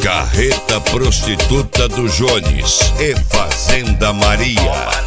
Carreta Prostituta do Jones e Fazenda Maria.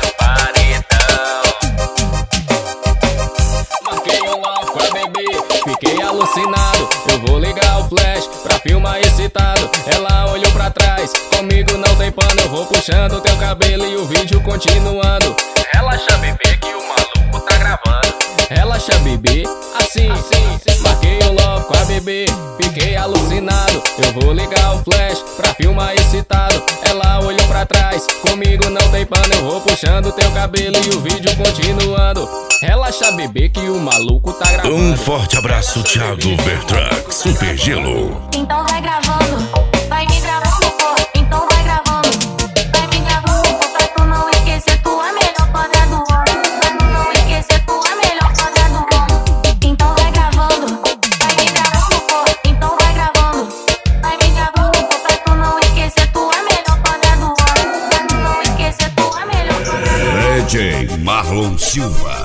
Marquei um love com a bebê, fiquei alucinado. Eu vou ligar o flash pra filmar excitado. Ela olhou pra trás, comigo não tem pano. Eu vou puxando teu cabelo e o vídeo continuando. Relaxa, bebê, que o maluco tá gravando. Relaxa, bebê, assim. Marquei um love com a bebê, fiquei alucinado. Eu vou ligar o flash pra filmar excitado. Ela olhou pra trás, comigo não tem pano. Eu vou puxando teu cabelo e o vídeo continuando. Relaxa, bebê, que o maluco tá gravando. Um forte abraço, Thiago Bertrax, Super Gelo. Então vai gravando, vai me gravando, pô. Então vai gravando, vai me gravando, pô. Pra tu não esquecer tua melhor foda do ano. Pra tu não esquecer tua melhor foda do ano. Então vai gravando, vai me gravando, pô. Então vai gravando, vai me gravando, pô. Pra tu não esquecer tua melhor foda do ano. Pra tu não esquecer tua melhor foda do ano. DJ Marlon Silva.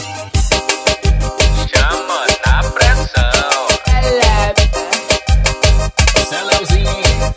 Chama na pressão. Celeuzinho.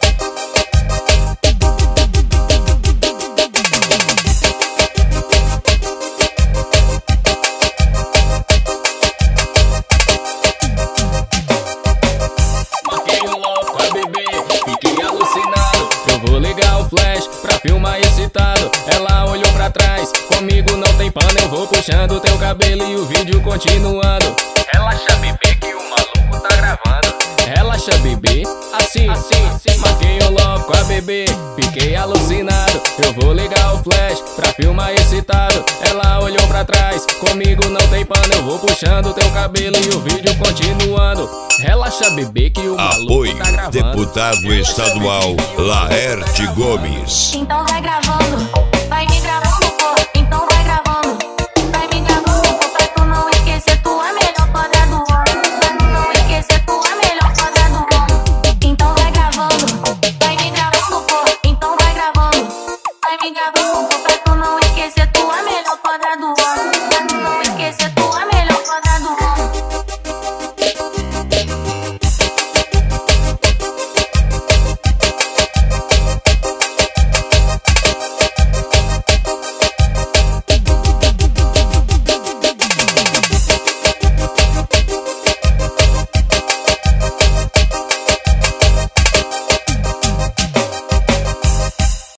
Marquei um love com a bebê, fiquei alucinado. Eu vou ligar o flash pra filmar excitado. Ela olhou pra trás, comigo não tem pano. Eu vou puxando teu cabelo e o vídeo continuando. Relaxa, bebê, que o maluco tá gravando. Relaxa, bebê, assim. Marquei um love com a bebê, fiquei alucinado. Eu vou ligar o flash pra filmar excitado. Ela olhou pra trás, comigo não tem pano. Eu vou puxando teu cabelo e o vídeo continuando. Relaxa, bebê, que o maluco Apoio tá gravando. Deputado Estadual Laerte Gomes. Então vai gravando,